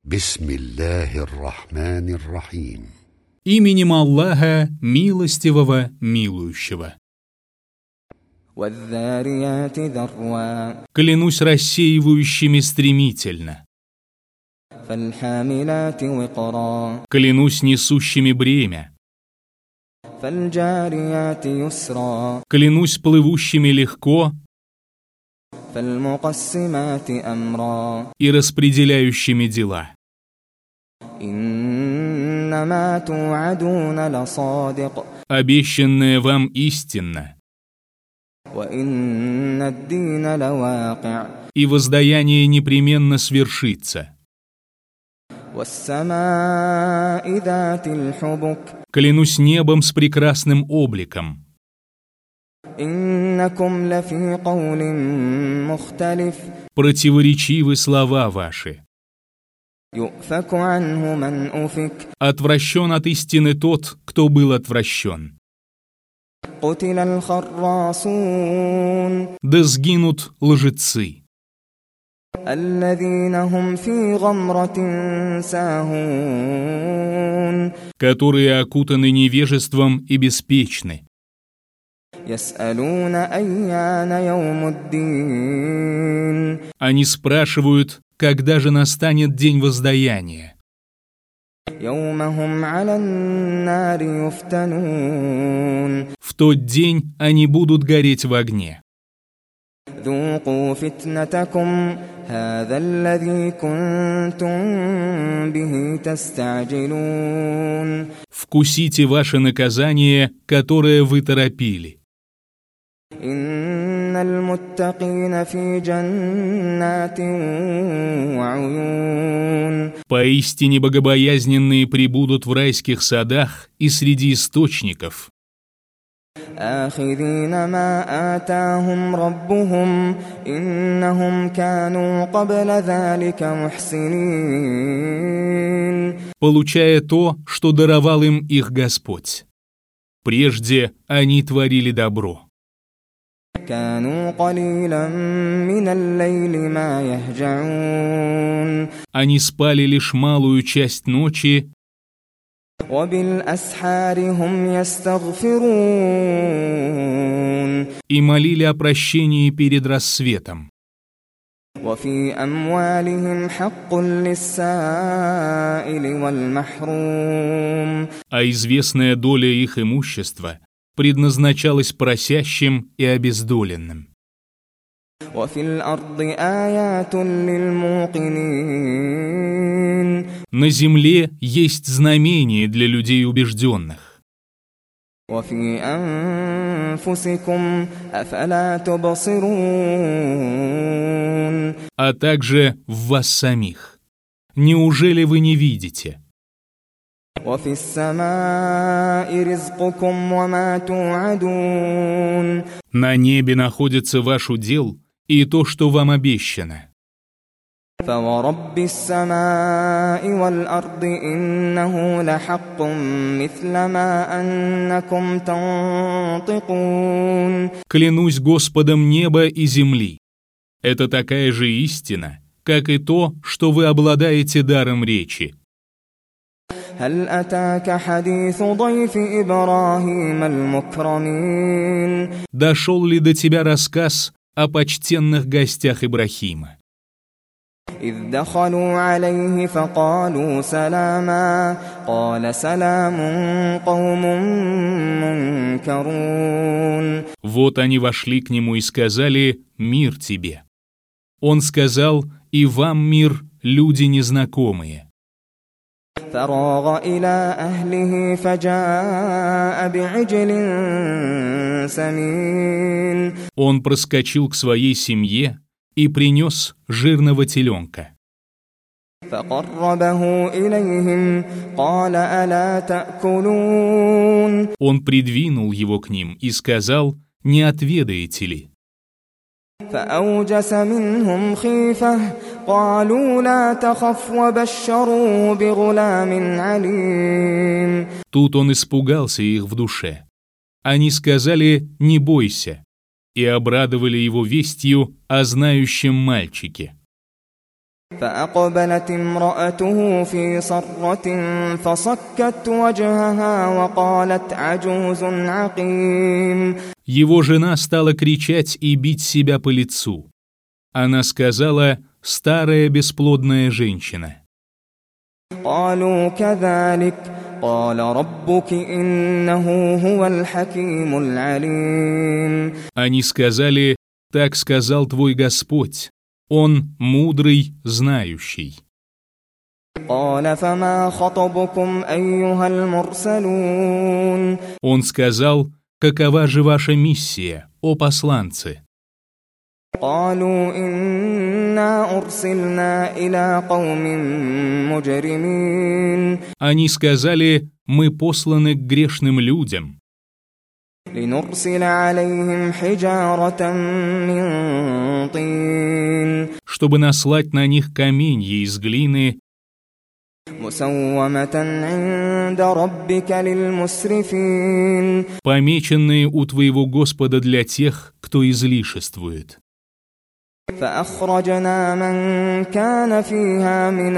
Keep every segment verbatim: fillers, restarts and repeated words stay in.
Бисмиллахир-рахманир-рахим. Именем Аллаха, милостивого, милующего. Клянусь рассеивающими стремительно. Клянусь несущими бремя. Клянусь плывущими легко и распределяющими дела. Обещанное вам истинно, и воздаяние непременно свершится. Клянусь небом с прекрасным обликом. Противоречивы слова ваши. Отвращен от истины тот, кто был отвращен. Да сгинут лжецы, которые окутаны невежеством и беспечны. Они спрашивают, когда же настанет день воздаяния. В тот день они будут гореть в огне. Вкусите ваше наказание, которое вы торопили. Поистине богобоязненные пребудут в райских садах и среди источников, получая то, что даровал им их Господь. Прежде они творили добро. Они спали лишь малую часть ночи, и молили о прощении перед рассветом. А известная доля их имущества предназначалась просящим и обездоленным. На земле есть знамение для людей убежденных. А также в вас самих. Неужели вы не видите? На небе находится ваш удел и то, что вам обещано. Клянусь Господом неба и земли. Это такая же истина, как и то, что вы обладаете даром речи. Дошел ли до тебя рассказ о почтенных гостях Ибрахима? Вот они вошли к нему и сказали: «Мир тебе». Он сказал: «И вам мир, люди незнакомые». Он проскочил к своей семье и принес жирного теленка. Он придвинул его к ним и сказал: «Не отведаете ли?» Тут он испугался их в душе. Они сказали: «Не бойся», и обрадовали его вестью о знающем мальчике. فأقبلت امرأته في صرة فصكت وجهها وقالت عجوز عقيم. Его жена стала кричать и бить себя по лицу. Она сказала: «Старая бесплодная женщина». قالوا كذلك قال ربك إنه هو الحكيم العليم. Они сказали: «Так сказал твой Господь, Он мудрый, знающий». قال فما خطبكم أيها المرسلون. Он сказал: «Какова же ваша миссия, о посланцы?» قالوا إنا أرسلنا إلى قوم مجرمين. Они сказали: «Мы посланы к грешным людям, لنرسل عليهم حجارة من طين. чтобы наслать на них каменья из глины, مسومة عند ربك للمسرفين. помеченные у твоего Господа для тех, кто излишествует». فأخرجنا من كان فيها من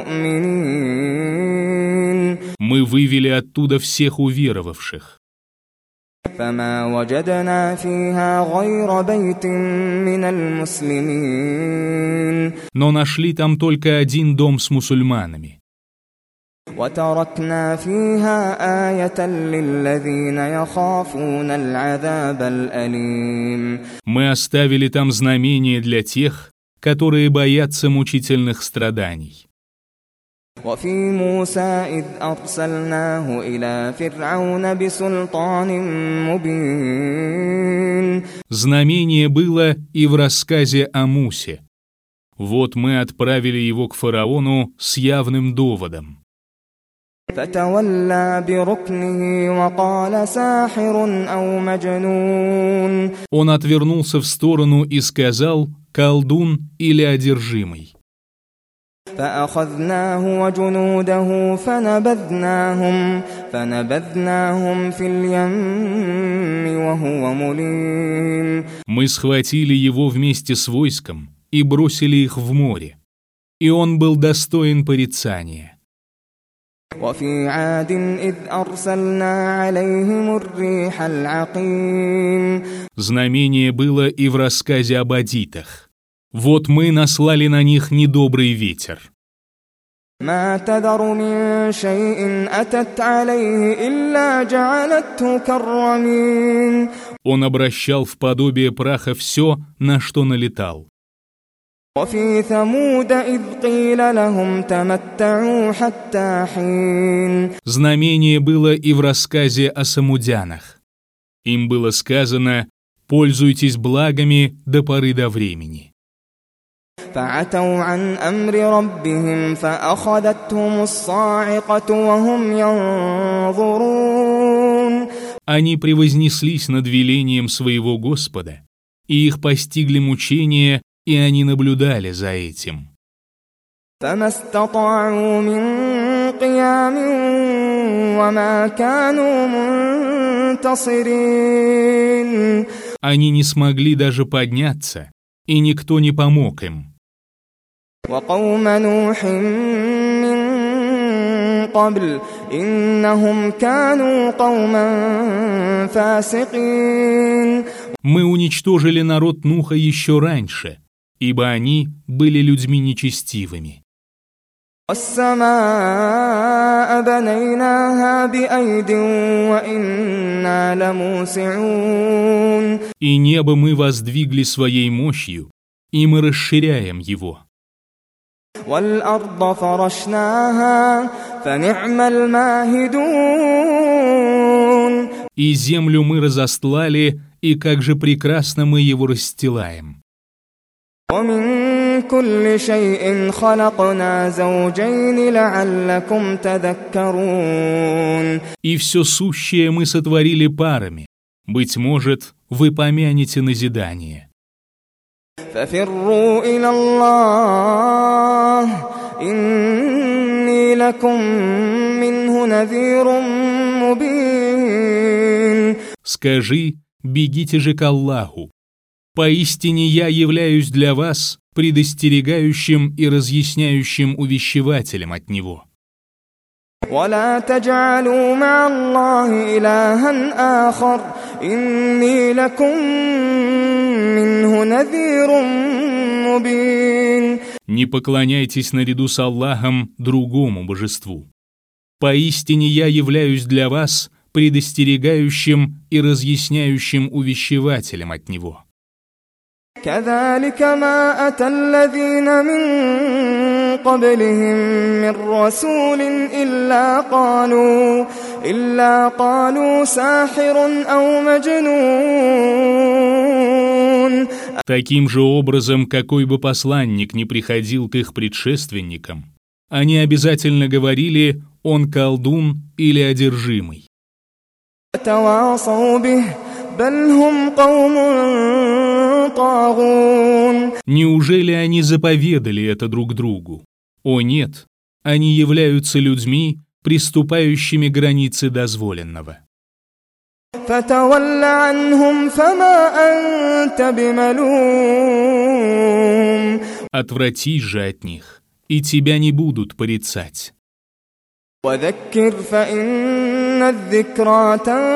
المؤمنين. Мы вывели оттуда всех уверовавших. فما وجدنا فيها غير بيت من المسلمين. Но нашли там только один дом с мусульманами. وتركنا فيها آية للذين يخافون العذاب الأليم. Мы оставили там знамение для тех, которые боятся мучительных страданий. وفي موسى إذ أرسلناه إلى فرعون بسلطان مبين. Знамение было и в рассказе о Мусе. Вот мы отправили его к фараону с явным доводом. فتولى بركنه وقال ساحر أو مجنون. Он отвернулся в сторону и сказал: «Колдун или одержимый». فأخذناه وجنوده فنبذناهم فنبذناهم في اليم وهو مليم. Мы схватили его вместе с войском и бросили их в море, и он был достоин порицания. وفي عاد إذ أرسلنا عليهم الريح العقيم. Знамение было и в рассказе об адитах. Вот мы наслали на них недобрый ветер. ما تذر من شيء أتت عليه إلا جعلته كالرميم. Он обращал в подобие праха все, на что налетал. وفي ثمود إذ قيل لهم تمتعوا حتى حين. Знамение было и в рассказе о самудянах. Им было сказано: «Пользуйтесь благами до поры до времени». فعتوا عن أمر ربهم فأخذتهم الصاعقة وهم ينظرون. Они превознеслись над велением своего Господа, и их постигли мучения, и они наблюдали за этим. فما استطاعوا من قيام وما كانوا منتصرين. Они не смогли даже подняться, и никто не помог им. وقوم نوح من قبل إنهم كانوا قوما فاسقين. Мы уничтожили народ Нуха еще раньше, ибо они были людьми нечестивыми. والسماء بنيناها بأيد وإنا لموسعون. И небо мы воздвигли своей мощью, и мы расширяем его. والأرض فرشناها فنعم الماهدون. И землю мы разостлали, и как же прекрасно мы его расстилаем. ومن كل شيء خلقنا زوجين لعلكم تذكرون. И все сущее мы сотворили парами. Быть может, вы помянете назидание. ففروا إلى الله إني لكم منه نذير مبين. Скажи: бегите же к Аллаху. Поистине я являюсь для вас предостерегающим и разъясняющим увещевателем от него. ولا تجعلوا مع الله إلها آخر إني لكم منه نذير مبين. Не поклоняйтесь наряду с Аллахом другому божеству. Поистине я являюсь для вас предостерегающим и разъясняющим увещевателем от него. كذلك ما أتى الذين من قبلهم من رسول إلا قالوا إلا قالوا ساحر أو مجنون. Таким же образом, какой бы посланник ни приходил к их предшественникам, они обязательно говорили: он колдун или одержимый. تواصوا به بل هم قوم طاغون. Неужели они заповедали это друг другу? О нет, они являются людьми, приступающими к границе дозволенного. فتول عنهم فما أنت بملوم. Отвратись же от них, и тебя не будут порицать. وذكر فإن الذكرى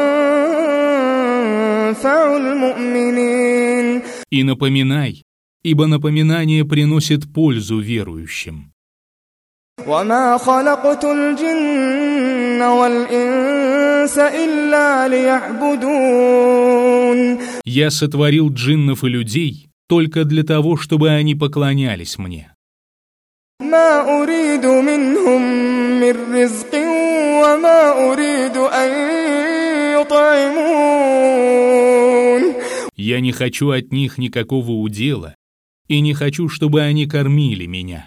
تنفع المؤمنين. И напоминай, ибо напоминание приносит пользу верующим. وما خلقت الجن والإنس إلا ليعبدون. Я сотворил джиннов и людей только для того, чтобы они поклонялись мне. ما أريد منهم من رزق وما أريد أن يطعمون. Я не хочу от них никакого удела и не хочу, чтобы они кормили меня.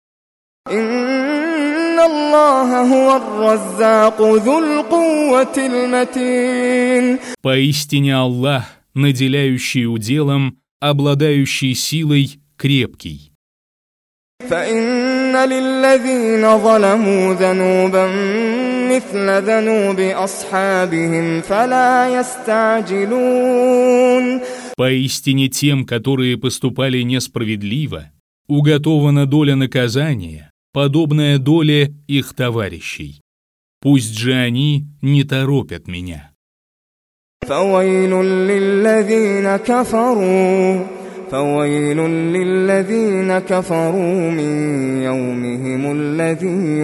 إن الله هو الرزاق ذو القوة المتين. Поистине Аллах, наделяющий уделом, обладающий силой, крепкий. فإن للذين ظلموا ذنوبا مثل ذنوب أصحابهم فلا يستعجلون. Поистине тем, которые поступали несправедливо, уготована доля наказания, подобная доле их товарищей. Пусть же они не торопят меня. فويل للذين كفروا فويل للذين كفروا من يومهم الذي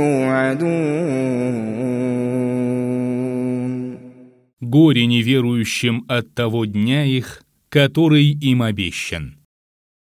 يوعدون. Горе неверующим от того дня их, который им обещан.